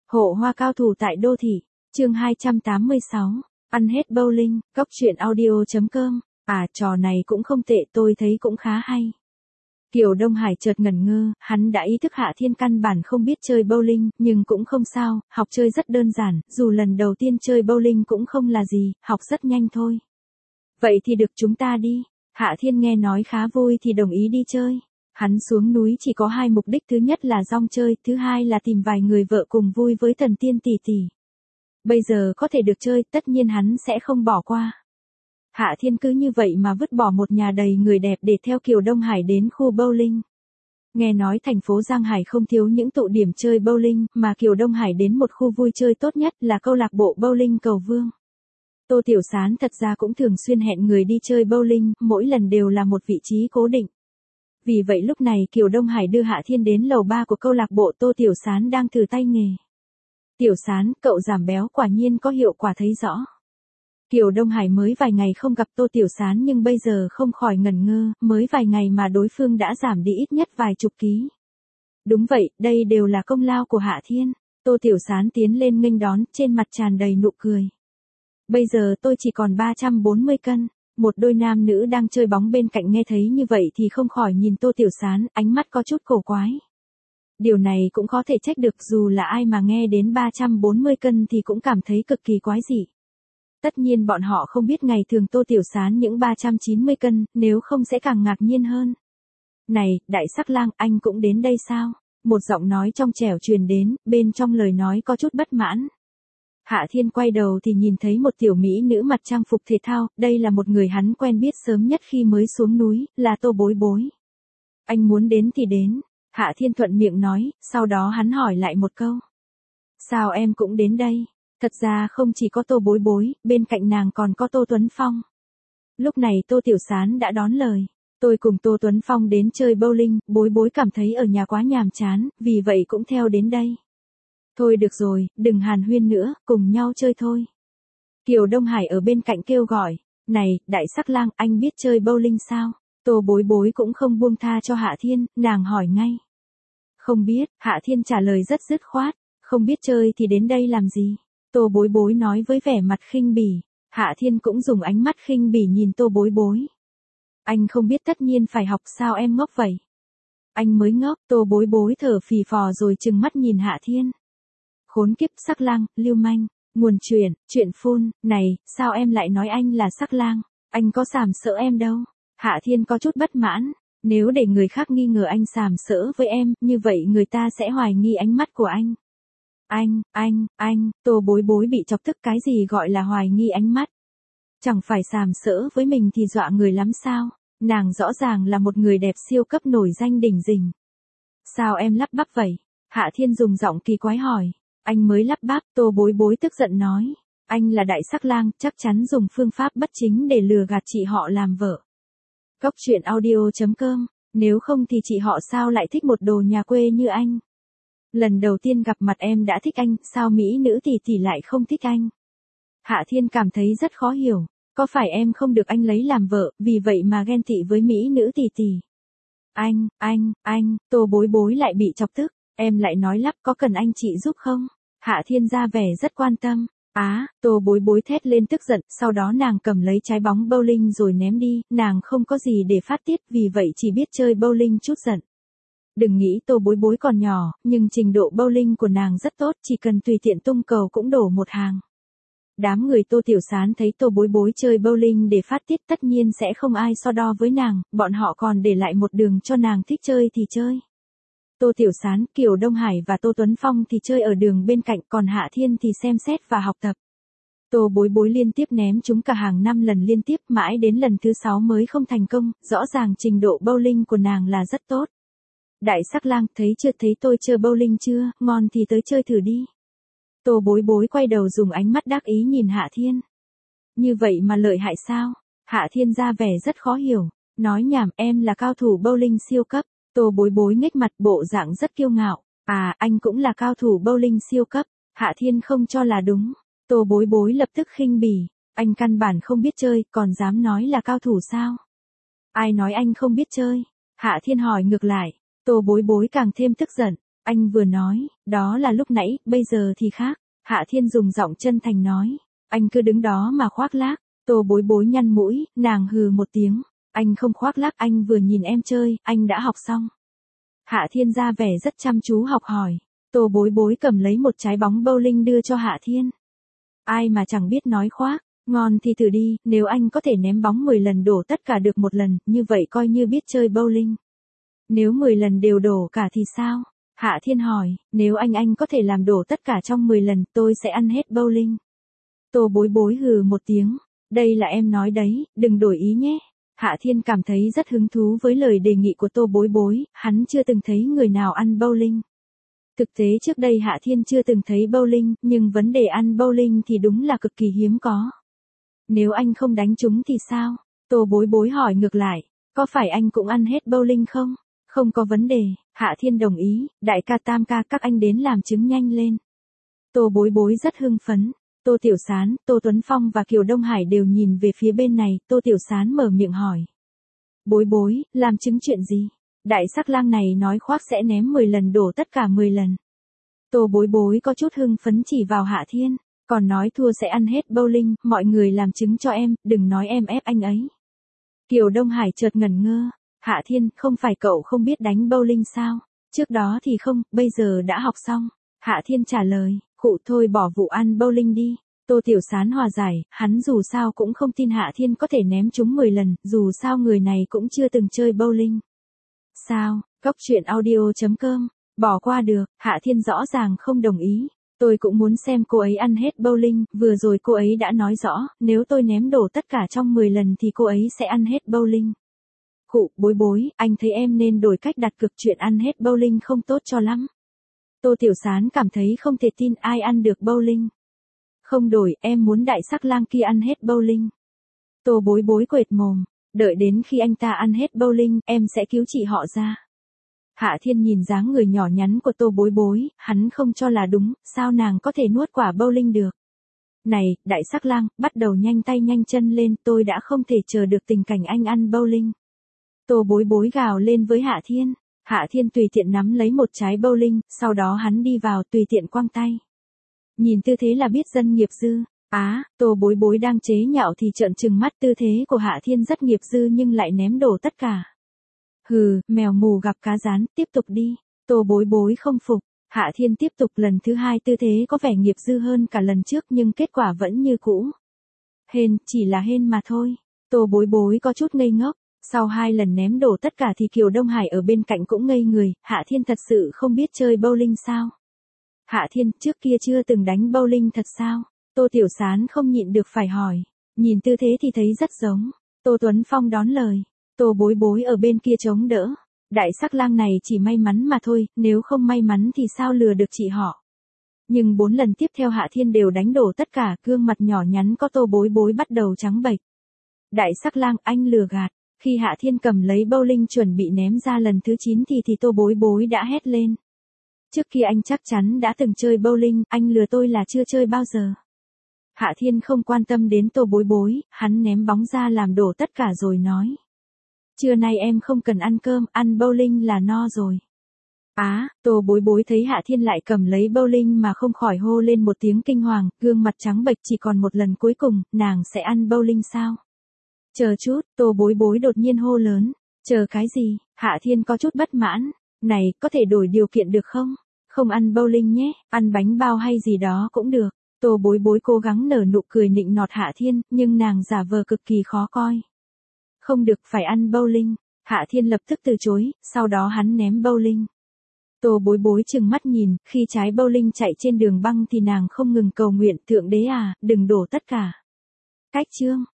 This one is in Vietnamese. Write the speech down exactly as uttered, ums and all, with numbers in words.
Hộ hoa cao thủ tại đô thị, chương hai trăm tám mươi sáu, ăn hết bowling, góc truyện audio chấm com, à trò này cũng không tệ tôi thấy cũng khá hay. Kiều Đông Hải chợt ngẩn ngơ, hắn đã ý thức Hạ Thiên căn bản không biết chơi bowling, nhưng cũng không sao, học chơi rất đơn giản, dù lần đầu tiên chơi bowling cũng không là gì, học rất nhanh thôi. Vậy thì được chúng ta đi, Hạ Thiên nghe nói khá vui thì đồng ý đi chơi. Hắn xuống núi chỉ có hai mục đích, thứ nhất là rong chơi, thứ hai là tìm vài người vợ cùng vui với thần tiên tỷ tỷ. Bây giờ có thể được chơi, tất nhiên hắn sẽ không bỏ qua. Hạ Thiên cứ như vậy mà vứt bỏ một nhà đầy người đẹp để theo Kiều Đông Hải đến khu bowling. Nghe nói thành phố Giang Hải không thiếu những tụ điểm chơi bowling, mà Kiều Đông Hải đến một khu vui chơi tốt nhất là câu lạc bộ bowling Cầu Vương. Tô Tiểu Sán thật ra cũng thường xuyên hẹn người đi chơi bowling, mỗi lần đều là một vị trí cố định. Vì vậy lúc này Kiều Đông Hải đưa Hạ Thiên đến lầu ba của câu lạc bộ. Tô Tiểu Sán đang thử tay nghề. Tiểu Sán, cậu giảm béo quả nhiên có hiệu quả thấy rõ. Kiều Đông Hải mới vài ngày không gặp Tô Tiểu Sán nhưng bây giờ không khỏi ngẩn ngơ, mới vài ngày mà đối phương đã giảm đi ít nhất vài chục ký. Đúng vậy, đây đều là công lao của Hạ Thiên. Tô Tiểu Sán tiến lên nghênh đón, trên mặt tràn đầy nụ cười. Bây giờ tôi chỉ còn ba trăm bốn mươi cân. Một đôi nam nữ đang chơi bóng bên cạnh nghe thấy như vậy thì không khỏi nhìn Tô Tiểu Sán, ánh mắt có chút cổ quái. Điều này cũng có thể trách được, dù là ai mà nghe đến ba trăm bốn mươi cân thì cũng cảm thấy cực kỳ quái dị. Tất nhiên bọn họ không biết ngày thường Tô Tiểu Sán những ba trăm chín mươi cân, nếu không sẽ càng ngạc nhiên hơn. Này, đại sắc lang, anh cũng đến đây sao? Một giọng nói trong trẻo truyền đến, bên trong lời nói có chút bất mãn. Hạ Thiên quay đầu thì nhìn thấy một tiểu mỹ nữ mặc trang phục thể thao, đây là một người hắn quen biết sớm nhất khi mới xuống núi, là Tô Bối Bối. Anh muốn đến thì đến, Hạ Thiên thuận miệng nói, sau đó hắn hỏi lại một câu. Sao em cũng đến đây? Thật ra không chỉ có Tô Bối Bối, bên cạnh nàng còn có Tô Tuấn Phong. Lúc này Tô Tiểu Sán đã đón lời. Tôi cùng Tô Tuấn Phong đến chơi bowling, Bối Bối cảm thấy ở nhà quá nhàm chán, vì vậy cũng theo đến đây. Thôi được rồi, đừng hàn huyên nữa, cùng nhau chơi thôi. Kiều Đông Hải ở bên cạnh kêu gọi, này, đại sắc lang, anh biết chơi bowling sao? Tô Bối Bối cũng không buông tha cho Hạ Thiên, nàng hỏi ngay. Không biết, Hạ Thiên trả lời rất dứt khoát, không biết chơi thì đến đây làm gì? Tô Bối Bối nói với vẻ mặt khinh bỉ, Hạ Thiên cũng dùng ánh mắt khinh bỉ nhìn Tô Bối Bối. Anh không biết tất nhiên phải học, sao em ngốc vậy? Anh mới ngốc, Tô Bối Bối thở phì phò rồi trừng mắt nhìn Hạ Thiên. Khốn kiếp, sắc lang, lưu manh, nguồn chuyện, chuyện phun, này, sao em lại nói anh là sắc lang, anh có sàm sỡ em đâu. Hạ Thiên có chút bất mãn, nếu để người khác nghi ngờ anh sàm sỡ với em, như vậy người ta sẽ hoài nghi ánh mắt của anh. Anh, anh, anh, Tô Bối Bối bị chọc tức, cái gì gọi là hoài nghi ánh mắt. Chẳng phải sàm sỡ với mình thì dọa người lắm sao, nàng rõ ràng là một người đẹp siêu cấp nổi danh đỉnh rình. Sao em lắp bắp vậy? Hạ Thiên dùng giọng kỳ quái hỏi. Anh mới lắp bắp, Tô Bối Bối tức giận nói. Anh là đại sắc lang, chắc chắn dùng phương pháp bất chính để lừa gạt chị họ làm vợ. Góc truyện audio chấm com, nếu không thì chị họ sao lại thích một đồ nhà quê như anh? Lần đầu tiên gặp mặt em đã thích anh, sao mỹ nữ tỷ tỷ lại không thích anh? Hạ Thiên cảm thấy rất khó hiểu, có phải em không được anh lấy làm vợ, vì vậy mà ghen tị với mỹ nữ tỷ tỷ? Anh, anh, anh, Tô Bối Bối lại bị chọc tức. Em lại nói lắp, có cần anh chị giúp không? Hạ Thiên ra vẻ rất quan tâm. Á, à, Tô Bối Bối thét lên tức giận, sau đó nàng cầm lấy trái bóng bowling rồi ném đi, nàng không có gì để phát tiết, vì vậy chỉ biết chơi bowling chút giận. Đừng nghĩ Tô Bối Bối còn nhỏ, nhưng trình độ bowling của nàng rất tốt, chỉ cần tùy tiện tung cầu cũng đổ một hàng. Đám người Tô Tiểu Sán thấy Tô Bối Bối chơi bowling để phát tiết tất nhiên sẽ không ai so đo với nàng, bọn họ còn để lại một đường cho nàng thích chơi thì chơi. Tô Tiểu Sán, Kiều Đông Hải và Tô Tuấn Phong thì chơi ở đường bên cạnh, còn Hạ Thiên thì xem xét và học tập. Tô Bối Bối liên tiếp ném chúng cả hàng năm lần liên tiếp, mãi đến lần thứ sáu mới không thành công, rõ ràng trình độ bowling của nàng là rất tốt. Đại sắc lang, thấy chưa, thấy tôi chơi bowling chưa, ngon thì tới chơi thử đi. Tô Bối Bối quay đầu dùng ánh mắt đắc ý nhìn Hạ Thiên. Như vậy mà lợi hại sao? Hạ Thiên ra vẻ rất khó hiểu, nói nhảm, em là cao thủ bowling siêu cấp. Tô Bối Bối nhếch mặt, bộ dạng rất kiêu ngạo. À, anh cũng là cao thủ bowling siêu cấp. Hạ Thiên không cho là đúng. Tô Bối Bối lập tức khinh bỉ. Anh căn bản không biết chơi, còn dám nói là cao thủ sao? Ai nói anh không biết chơi? Hạ Thiên hỏi ngược lại. Tô Bối Bối càng thêm tức giận. Anh vừa nói, đó là lúc nãy, bây giờ thì khác. Hạ Thiên dùng giọng chân thành nói. Anh cứ đứng đó mà khoác lác. Tô Bối Bối nhăn mũi, nàng hừ một tiếng. Anh không khoác lác, anh vừa nhìn em chơi, anh đã học xong. Hạ Thiên ra vẻ rất chăm chú học hỏi. Tô Bối Bối cầm lấy một trái bóng bowling đưa cho Hạ Thiên. Ai mà chẳng biết nói khoác, ngon thì thử đi, nếu anh có thể ném bóng mười lần đổ tất cả được một lần, như vậy coi như biết chơi bowling. Nếu mười lần đều đổ cả thì sao? Hạ Thiên hỏi, nếu anh anh có thể làm đổ tất cả trong mười lần, tôi sẽ ăn hết bowling. Tô Bối Bối hừ một tiếng, đây là em nói đấy, đừng đổi ý nhé. Hạ Thiên cảm thấy rất hứng thú với lời đề nghị của Tô Bối Bối, hắn chưa từng thấy người nào ăn bowling. Thực tế trước đây Hạ Thiên chưa từng thấy bowling, nhưng vấn đề ăn bowling thì đúng là cực kỳ hiếm có. Nếu anh không đánh trúng thì sao? Tô Bối Bối hỏi ngược lại, có phải anh cũng ăn hết bowling không? Không có vấn đề, Hạ Thiên đồng ý, đại ca tam ca các anh đến làm chứng nhanh lên. Tô Bối Bối rất hưng phấn. Tô Tiểu Sán, Tô Tuấn Phong và Kiều Đông Hải đều nhìn về phía bên này, Tô Tiểu Sán mở miệng hỏi. Bối Bối, làm chứng chuyện gì? Đại sắc lang này nói khoác sẽ ném mười lần đổ tất cả mười lần. Tô Bối Bối có chút hưng phấn chỉ vào Hạ Thiên, còn nói thua sẽ ăn hết bowling, mọi người làm chứng cho em, đừng nói em ép anh ấy. Kiều Đông Hải chợt ngẩn ngơ, Hạ Thiên, không phải cậu không biết đánh bowling sao? Trước đó thì không, bây giờ đã học xong. Hạ Thiên trả lời, khụ thôi bỏ vụ ăn bowling đi. Tô Tiểu Sán hòa giải, hắn dù sao cũng không tin Hạ Thiên có thể ném trúng mười lần, dù sao người này cũng chưa từng chơi bowling. Sao, Cốc truyện audio chấm com, bỏ qua được, Hạ Thiên rõ ràng không đồng ý. Tôi cũng muốn xem cô ấy ăn hết bowling, vừa rồi cô ấy đã nói rõ, nếu tôi ném đổ tất cả trong mười lần thì cô ấy sẽ ăn hết bowling. Khụ, Bối Bối, anh thấy em nên đổi cách đặt cược, chuyện ăn hết bowling không tốt cho lắm. Tô Tiểu Sán cảm thấy không thể tin ai ăn được bowling. Không đổi, em muốn đại sắc lang kia ăn hết bowling. Tô Bối Bối quệt mồm, đợi đến khi anh ta ăn hết bowling, em sẽ cứu chị họ ra. Hạ Thiên nhìn dáng người nhỏ nhắn của Tô Bối Bối, hắn không cho là đúng, sao nàng có thể nuốt quả bowling được. Này, đại sắc lang, bắt đầu nhanh tay nhanh chân lên, tôi đã không thể chờ được tình cảnh anh ăn bowling. Tô Bối Bối gào lên với Hạ Thiên. Hạ Thiên tùy tiện nắm lấy một trái bowling, sau đó hắn đi vào tùy tiện quăng tay. Nhìn tư thế là biết dân nghiệp dư. Á, à, Tô Bối Bối đang chế nhạo thì trợn trừng mắt, tư thế của Hạ Thiên rất nghiệp dư nhưng lại ném đổ tất cả. Hừ, mèo mù gặp cá rán, tiếp tục đi. Tô Bối Bối không phục. Hạ Thiên tiếp tục lần thứ hai, tư thế có vẻ nghiệp dư hơn cả lần trước nhưng kết quả vẫn như cũ. Hên, chỉ là hên mà thôi. Tô Bối Bối có chút ngây ngốc. Sau hai lần ném đổ tất cả thì Kiều Đông Hải ở bên cạnh cũng ngây người, Hạ Thiên thật sự không biết chơi bowling sao? Hạ Thiên, trước kia chưa từng đánh bowling thật sao? Tô Tiểu Sán không nhịn được phải hỏi. Nhìn tư thế thì thấy rất giống. Tô Tuấn Phong đón lời. Tô Bối Bối ở bên kia chống đỡ. Đại sắc lang này chỉ may mắn mà thôi, nếu không may mắn thì sao lừa được chị họ. Nhưng bốn lần tiếp theo Hạ Thiên đều đánh đổ tất cả, gương mặt nhỏ nhắn có Tô Bối Bối bắt đầu trắng bệch. Đại sắc lang, anh lừa gạt. Khi Hạ Thiên cầm lấy bowling chuẩn bị ném ra lần thứ chín thì thì Tô Bối Bối đã hét lên. Trước kia anh chắc chắn đã từng chơi bowling, anh lừa tôi là chưa chơi bao giờ. Hạ Thiên không quan tâm đến Tô Bối Bối, hắn ném bóng ra làm đổ tất cả rồi nói. Trưa nay em không cần ăn cơm, ăn bowling là no rồi. Á, à, Tô Bối Bối thấy Hạ Thiên lại cầm lấy bowling mà không khỏi hô lên một tiếng kinh hoàng, gương mặt trắng bệch, chỉ còn một lần cuối cùng, nàng sẽ ăn bowling sao? Chờ chút, Tô Bối Bối đột nhiên hô lớn. Chờ cái gì? Hạ Thiên có chút bất mãn. Này, có thể đổi điều kiện được không? Không ăn bowling nhé, ăn bánh bao hay gì đó cũng được. Tô Bối Bối cố gắng nở nụ cười nịnh nọt Hạ Thiên, nhưng nàng giả vờ cực kỳ khó coi. Không được, phải ăn bowling. Hạ Thiên lập tức từ chối, sau đó hắn ném bowling. Tô Bối Bối trừng mắt nhìn, khi trái bowling chạy trên đường băng thì nàng không ngừng cầu nguyện, Thượng Đế à, đừng đổ tất cả. Cách chương